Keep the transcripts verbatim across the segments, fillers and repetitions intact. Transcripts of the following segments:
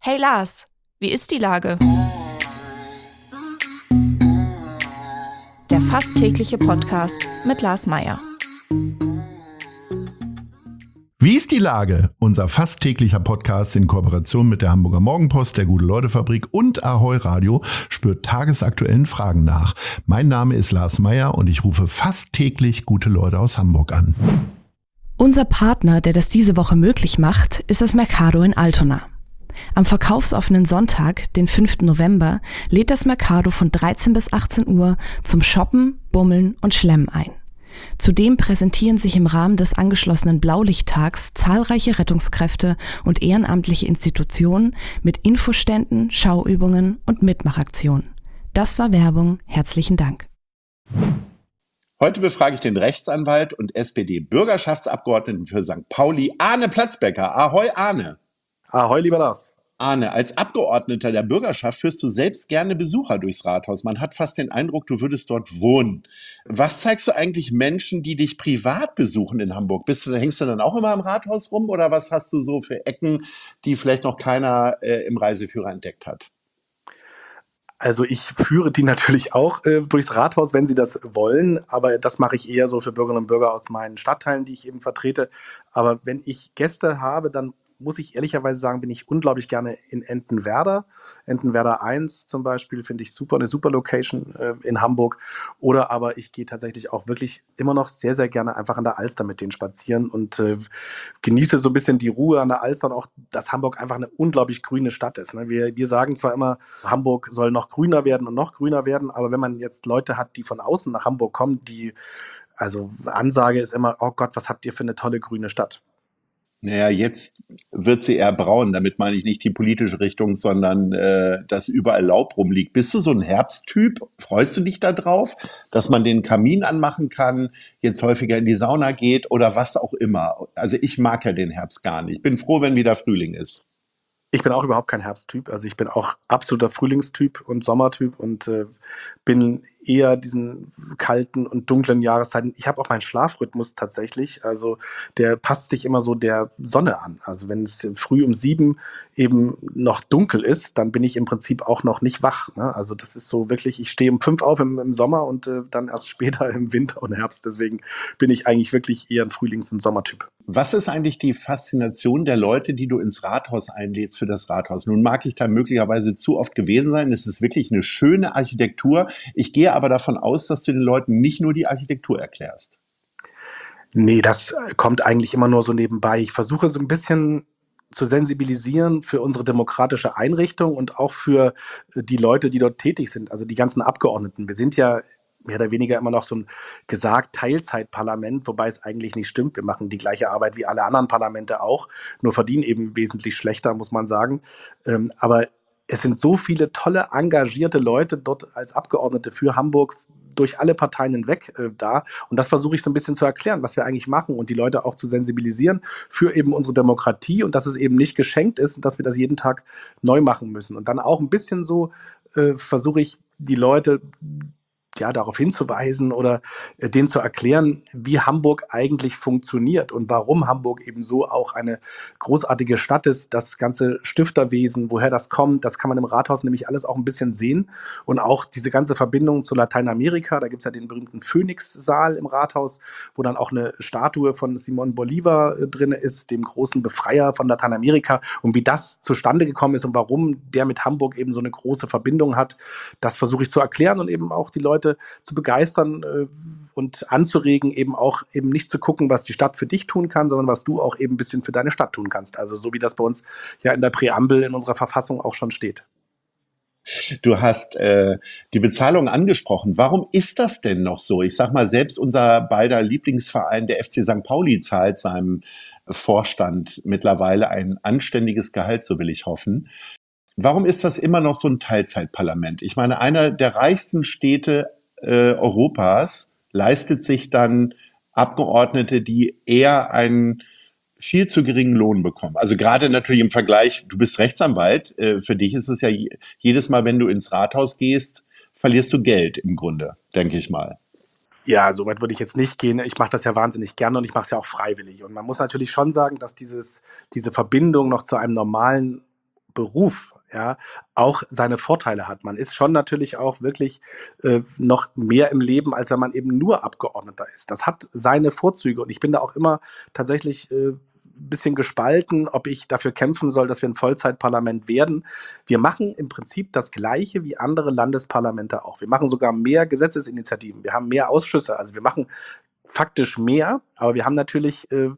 Hey Lars, wie ist die Lage? Der fast tägliche Podcast mit Lars Meyer. Wie ist die Lage? Unser fast täglicher Podcast in Kooperation mit der Hamburger Morgenpost, der Gute-Leute-Fabrik und Ahoi Radio spürt tagesaktuellen Fragen nach. Mein Name ist Lars Meyer und ich rufe fast täglich gute Leute aus Hamburg an. Unser Partner, der das diese Woche möglich macht, ist das Mercado in Altona. Am verkaufsoffenen Sonntag, den fünften November, lädt das Mercado von dreizehn bis achtzehn Uhr zum Shoppen, Bummeln und Schlemmen ein. Zudem präsentieren sich im Rahmen des angeschlossenen Blaulichttags zahlreiche Rettungskräfte und ehrenamtliche Institutionen mit Infoständen, Schauübungen und Mitmachaktionen. Das war Werbung. Herzlichen Dank. Heute befrage ich den Rechtsanwalt und S P D-Bürgerschaftsabgeordneten für Sankt Pauli, Arne Platzbecker. Ahoi, Arne. Ahoi, lieber Lars. Arne, als Abgeordneter der Bürgerschaft führst du selbst gerne Besucher durchs Rathaus. Man hat fast den Eindruck, du würdest dort wohnen. Was zeigst du eigentlich Menschen, die dich privat besuchen in Hamburg? Bist du, hängst du dann auch immer im Rathaus rum oder was hast du so für Ecken, die vielleicht noch keiner äh, im Reiseführer entdeckt hat? Also ich führe die natürlich auch äh, durchs Rathaus, wenn sie das wollen, aber das mache ich eher so für Bürgerinnen und Bürger aus meinen Stadtteilen, die ich eben vertrete. Aber wenn ich Gäste habe, dann muss ich ehrlicherweise sagen, bin ich unglaublich gerne in Entenwerder. Entenwerder eins zum Beispiel finde ich super, eine super Location äh, in Hamburg. Oder aber ich gehe tatsächlich auch wirklich immer noch sehr, sehr gerne einfach an der Alster mit denen spazieren und äh, genieße so ein bisschen die Ruhe an der Alster und auch, dass Hamburg einfach eine unglaublich grüne Stadt ist. Ne? Wir, wir sagen zwar immer, Hamburg soll noch grüner werden und noch grüner werden, aber wenn man jetzt Leute hat, die von außen nach Hamburg kommen, die, also Ansage ist immer, oh Gott, was habt ihr für eine tolle grüne Stadt? Naja, jetzt wird sie eher braun. Damit meine ich nicht die politische Richtung, sondern äh, dass überall Laub rumliegt. Bist du so ein Herbsttyp? Freust du dich da drauf, dass man den Kamin anmachen kann, jetzt häufiger in die Sauna geht oder was auch immer? Also ich mag ja den Herbst gar nicht. Bin froh, wenn wieder Frühling ist. Ich bin auch überhaupt kein Herbsttyp. Also ich bin auch absoluter Frühlingstyp und Sommertyp und äh, bin eher diesen kalten und dunklen Jahreszeiten. Ich habe auch meinen Schlafrhythmus tatsächlich. Also der passt sich immer so der Sonne an. Also wenn es früh um sieben eben noch dunkel ist, dann bin ich im Prinzip auch noch nicht wach. Ne? Also das ist so wirklich, ich stehe um fünf auf im, im Sommer und äh, dann erst später im Winter und Herbst. Deswegen bin ich eigentlich wirklich eher ein Frühlings- und Sommertyp. Was ist eigentlich die Faszination der Leute, die du ins Rathaus einlädst für das Rathaus? Nun mag ich da möglicherweise zu oft gewesen sein. Es ist wirklich eine schöne Architektur. Ich gehe aber davon aus, dass du den Leuten nicht nur die Architektur erklärst. Nee, das kommt eigentlich immer nur so nebenbei. Ich versuche so ein bisschen zu sensibilisieren für unsere demokratische Einrichtung und auch für die Leute, die dort tätig sind, also die ganzen Abgeordneten. Wir sind ja mehr oder weniger immer noch so ein gesagt Teilzeitparlament, wobei es eigentlich nicht stimmt. Wir machen die gleiche Arbeit wie alle anderen Parlamente auch, nur verdienen eben wesentlich schlechter, muss man sagen. Ähm, aber es sind so viele tolle, engagierte Leute dort als Abgeordnete für Hamburg durch alle Parteien hinweg äh, da. Und das versuche ich so ein bisschen zu erklären, was wir eigentlich machen und die Leute auch zu sensibilisieren für eben unsere Demokratie und dass es eben nicht geschenkt ist und dass wir das jeden Tag neu machen müssen. Und dann auch ein bisschen so äh, versuche ich die Leute ja, darauf hinzuweisen oder äh, denen zu erklären, wie Hamburg eigentlich funktioniert und warum Hamburg eben so auch eine großartige Stadt ist, das ganze Stifterwesen, woher das kommt, das kann man im Rathaus nämlich alles auch ein bisschen sehen und auch diese ganze Verbindung zu Lateinamerika, da gibt es ja den berühmten Phoenix-Saal im Rathaus, wo dann auch eine Statue von Simón Bolívar äh, drin ist, dem großen Befreier von Lateinamerika und wie das zustande gekommen ist und warum der mit Hamburg eben so eine große Verbindung hat, das versuche ich zu erklären und eben auch die Leute zu begeistern äh, und anzuregen, eben auch eben nicht zu gucken, was die Stadt für dich tun kann, sondern was du auch eben ein bisschen für deine Stadt tun kannst. Also so wie das bei uns ja in der Präambel in unserer Verfassung auch schon steht. Du hast äh, die Bezahlung angesprochen. Warum ist das denn noch so? Ich sag mal, selbst unser beider Lieblingsverein, der F C Sankt Pauli, zahlt seinem Vorstand mittlerweile ein anständiges Gehalt, so will ich hoffen. Warum ist das immer noch so ein Teilzeitparlament? Ich meine, einer der reichsten Städte äh, Europas leistet sich dann Abgeordnete, die eher einen viel zu geringen Lohn bekommen. Also gerade natürlich im Vergleich, du bist Rechtsanwalt, äh, für dich ist es ja je, jedes Mal, wenn du ins Rathaus gehst, verlierst du Geld im Grunde, denke ich mal. Ja, so weit würde ich jetzt nicht gehen. Ich mache das ja wahnsinnig gerne und ich mache es ja auch freiwillig. Und man muss natürlich schon sagen, dass dieses, diese Verbindung noch zu einem normalen Beruf ja auch seine Vorteile hat. Man ist schon natürlich auch wirklich äh, noch mehr im Leben, als wenn man eben nur Abgeordneter ist. Das hat seine Vorzüge und ich bin da auch immer tatsächlich äh, ein bisschen gespalten, ob ich dafür kämpfen soll, dass wir ein Vollzeitparlament werden. Wir machen im Prinzip das Gleiche wie andere Landesparlamente auch. Wir machen sogar mehr Gesetzesinitiativen, wir haben mehr Ausschüsse, also wir machen faktisch mehr, aber wir haben natürlich äh,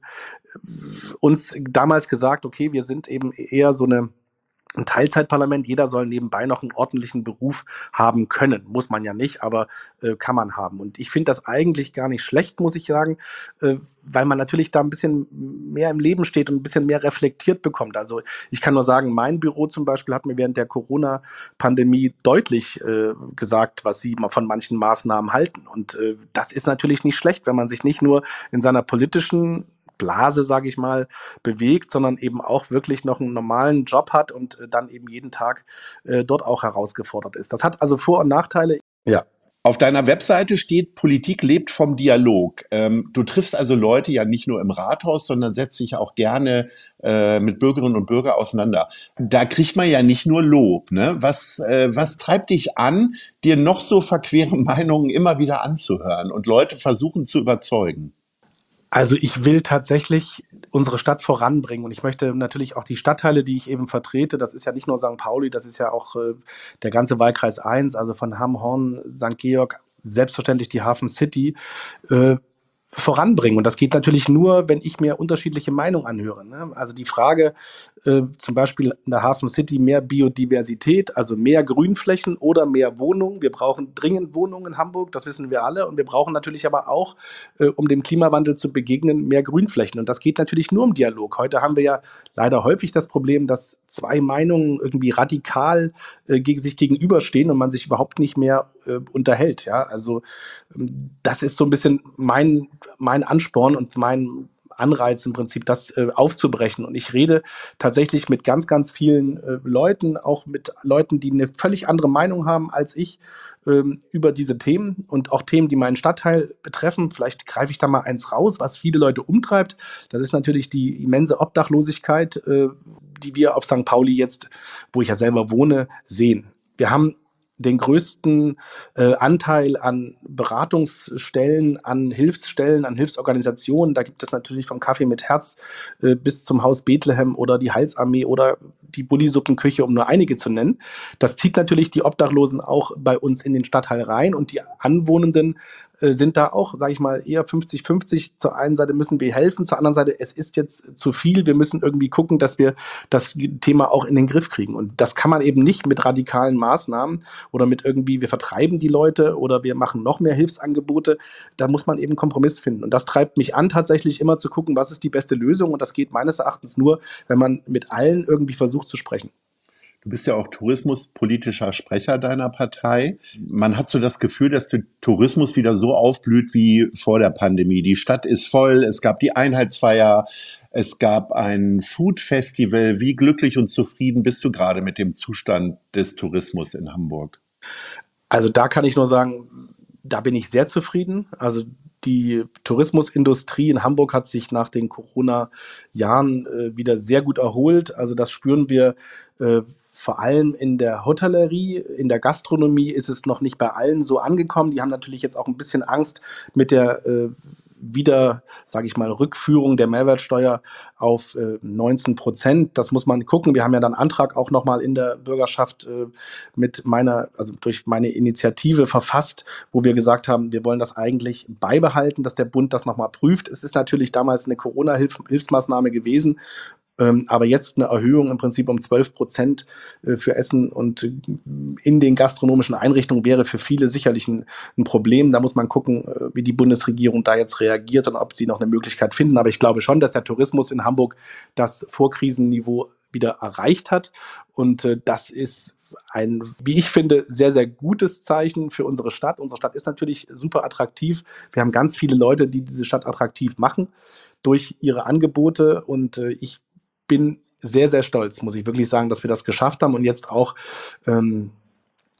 uns damals gesagt, okay, wir sind eben eher so eine ein Teilzeitparlament, jeder soll nebenbei noch einen ordentlichen Beruf haben können. Muss man ja nicht, aber äh, kann man haben. Und ich finde das eigentlich gar nicht schlecht, muss ich sagen, äh, weil man natürlich da ein bisschen mehr im Leben steht und ein bisschen mehr reflektiert bekommt. Also ich kann nur sagen, mein Büro zum Beispiel hat mir während der Corona-Pandemie deutlich äh, gesagt, was sie von manchen Maßnahmen halten. Und äh, das ist natürlich nicht schlecht, wenn man sich nicht nur in seiner politischen Blase, sage ich mal, bewegt, sondern eben auch wirklich noch einen normalen Job hat und äh, dann eben jeden Tag äh, dort auch herausgefordert ist. Das hat also Vor- und Nachteile. Ja. Auf deiner Webseite steht, Politik lebt vom Dialog. Ähm, du triffst also Leute ja nicht nur im Rathaus, sondern setzt dich auch gerne äh, mit Bürgerinnen und Bürgern auseinander. Da kriegt man ja nicht nur Lob. Ne? Was, äh, was treibt dich an, dir noch so verquere Meinungen immer wieder anzuhören und Leute versuchen zu überzeugen? Also ich will tatsächlich unsere Stadt voranbringen und ich möchte natürlich auch die Stadtteile, die ich eben vertrete, das ist ja nicht nur Sankt Pauli, das ist ja auch äh, der ganze Wahlkreis eins, also von Hamm, Horn, Sankt Georg, selbstverständlich die Hafen City, äh, voranbringen. Und das geht natürlich nur, wenn ich mir unterschiedliche Meinungen anhöre. Ne? Also die Frage, äh, zum Beispiel in der Hafen City mehr Biodiversität, also mehr Grünflächen oder mehr Wohnungen. Wir brauchen dringend Wohnungen in Hamburg, das wissen wir alle. Und wir brauchen natürlich aber auch, äh, um dem Klimawandel zu begegnen, mehr Grünflächen. Und das geht natürlich nur im Dialog. Heute haben wir ja leider häufig das Problem, dass zwei Meinungen irgendwie radikal äh, gegen sich gegenüberstehen und man sich überhaupt nicht mehr äh, unterhält. Ja? Also ähm, das ist so ein bisschen mein mein Ansporn und mein Anreiz im Prinzip, das äh, aufzubrechen. Und ich rede tatsächlich mit ganz, ganz vielen äh, Leuten, auch mit Leuten, die eine völlig andere Meinung haben als ich, ähm, über diese Themen und auch Themen, die meinen Stadtteil betreffen. Vielleicht greife ich da mal eins raus, was viele Leute umtreibt. Das ist natürlich die immense Obdachlosigkeit, äh, die wir auf Sankt Pauli jetzt, wo ich ja selber wohne, sehen. Wir haben den größten äh, Anteil an Beratungsstellen, an Hilfsstellen, an Hilfsorganisationen. Da gibt es natürlich vom Kaffee mit Herz äh, bis zum Haus Bethlehem oder die Heilsarmee oder die Bulli-Suppenküche, um nur einige zu nennen. Das zieht natürlich die Obdachlosen auch bei uns in den Stadtteil rein und die Anwohnenden äh, sind da auch, sage ich mal, eher fünfzig fünfzig. Zur einen Seite müssen wir helfen, zur anderen Seite, es ist jetzt zu viel. Wir müssen irgendwie gucken, dass wir das Thema auch in den Griff kriegen. Und das kann man eben nicht mit radikalen Maßnahmen oder mit irgendwie, wir vertreiben die Leute oder wir machen noch mehr Hilfsangebote. Da muss man eben einen Kompromiss finden. Und das treibt mich an, tatsächlich immer zu gucken, was ist die beste Lösung. Und das geht meines Erachtens nur, wenn man mit allen irgendwie versucht zu sprechen. Du bist ja auch tourismuspolitischer Sprecher deiner Partei. Man hat so das Gefühl, dass der Tourismus wieder so aufblüht wie vor der Pandemie. Die Stadt ist voll, es gab die Einheitsfeier, es gab ein Food-Festival. Wie glücklich und zufrieden bist du gerade mit dem Zustand des Tourismus in Hamburg? Also da kann ich nur sagen, da bin ich sehr zufrieden. Also die Tourismusindustrie in Hamburg hat sich nach den Corona-Jahren äh, wieder sehr gut erholt. Also das spüren wir äh, vor allem in der Hotellerie, in der Gastronomie ist es noch nicht bei allen so angekommen. Die haben natürlich jetzt auch ein bisschen Angst mit der äh, wieder, sage ich mal, Rückführung der Mehrwertsteuer auf äh, neunzehn Prozent. Das muss man gucken. Wir haben ja dann einen Antrag auch nochmal in der Bürgerschaft äh, mit meiner, also durch meine Initiative verfasst, wo wir gesagt haben, wir wollen das eigentlich beibehalten, dass der Bund das nochmal prüft. Es ist natürlich damals eine Corona-Hilfsmaßnahme gewesen, Ähm, aber jetzt eine Erhöhung im Prinzip um zwölf Prozent äh, für Essen und äh, in den gastronomischen Einrichtungen wäre für viele sicherlich ein, ein Problem. Da muss man gucken, äh, wie die Bundesregierung da jetzt reagiert und ob sie noch eine Möglichkeit finden. Aber ich glaube schon, dass der Tourismus in Hamburg das Vorkrisenniveau wieder erreicht hat. Und äh, das ist ein, wie ich finde, sehr, sehr gutes Zeichen für unsere Stadt. Unsere Stadt ist natürlich super attraktiv. Wir haben ganz viele Leute, die diese Stadt attraktiv machen durch ihre Angebote. Und äh, ich bin sehr, sehr stolz, muss ich wirklich sagen, dass wir das geschafft haben und jetzt auch ähm,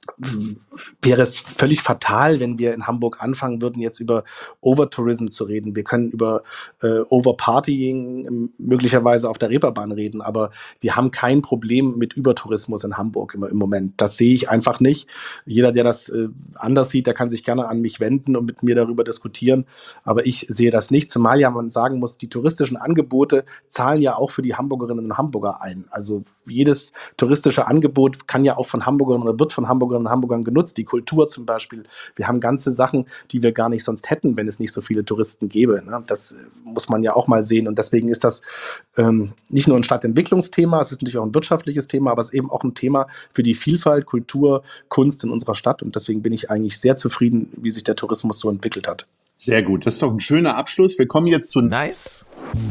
wäre es völlig fatal, wenn wir in Hamburg anfangen würden, jetzt über Overtourism zu reden. Wir können über äh, Overpartying möglicherweise auf der Reeperbahn reden, aber wir haben kein Problem mit Übertourismus in Hamburg im, im Moment. Das sehe ich einfach nicht. Jeder, der das äh, anders sieht, der kann sich gerne an mich wenden und mit mir darüber diskutieren, aber ich sehe das nicht, zumal ja man sagen muss, die touristischen Angebote zahlen ja auch für die Hamburgerinnen und Hamburger ein. Also jedes touristische Angebot kann ja auch von Hamburgerinnen oder wird von Hamburgerinnen und Hamburgern genutzt. Die Kultur zum Beispiel. Wir haben ganze Sachen, die wir gar nicht sonst hätten, wenn es nicht so viele Touristen gäbe. Ne? Das muss man ja auch mal sehen. Und deswegen ist das ähm, nicht nur ein Stadtentwicklungsthema, es ist natürlich auch ein wirtschaftliches Thema, aber es ist eben auch ein Thema für die Vielfalt, Kultur, Kunst in unserer Stadt. Und deswegen bin ich eigentlich sehr zufrieden, wie sich der Tourismus so entwickelt hat. Sehr gut. Das ist doch ein schöner Abschluss. Wir kommen jetzt zu Nice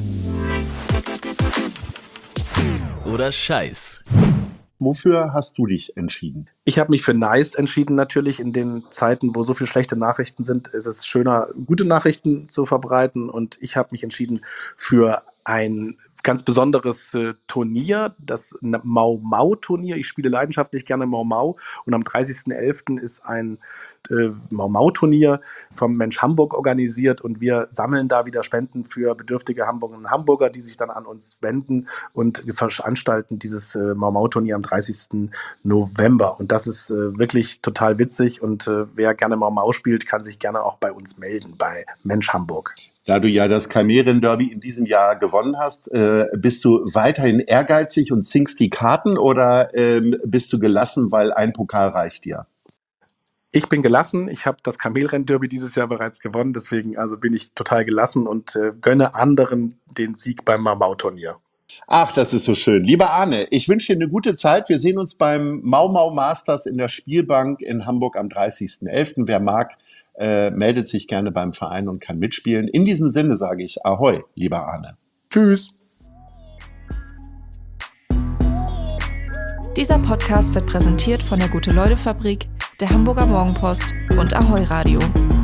oder Scheiß. Wofür hast du dich entschieden? Ich habe mich für Nice entschieden natürlich. In den Zeiten, wo so viele schlechte Nachrichten sind, ist es schöner, gute Nachrichten zu verbreiten. Und ich habe mich entschieden für ein ganz besonderes äh, Turnier, das Mau Mau Turnier. Ich spiele leidenschaftlich gerne Mau Mau. Und am dreißigsten elften ist ein äh, Mau Mau Turnier vom Mensch Hamburg organisiert. Und wir sammeln da wieder Spenden für bedürftige Hamburgerinnen und Hamburger, die sich dann an uns wenden. Und wir veranstalten dieses äh, Mau Mau Turnier am dreißigsten November. Und das ist äh, wirklich total witzig. Und äh, wer gerne Mau Mau spielt, kann sich gerne auch bei uns melden, bei Mensch Hamburg. Da du ja das Kamelen-Derby in diesem Jahr gewonnen hast, äh, bist du weiterhin ehrgeizig und zinkst die Karten oder ähm, bist du gelassen, weil ein Pokal reicht dir? Ich bin gelassen. Ich habe das Kamelrennen-Derby dieses Jahr bereits gewonnen. Deswegen also bin ich total gelassen und äh, gönne anderen den Sieg beim Mau Mau Turnier. Ach, das ist so schön. Lieber Arne, ich wünsche dir eine gute Zeit. Wir sehen uns beim Mau Mau Masters in der Spielbank in Hamburg am dreißigsten elften Wer mag, Äh, meldet sich gerne beim Verein und kann mitspielen. In diesem Sinne sage ich Ahoi, lieber Arne. Tschüss. Dieser Podcast wird präsentiert von der Gute-Leute-Fabrik, der Hamburger Morgenpost und Ahoi Radio.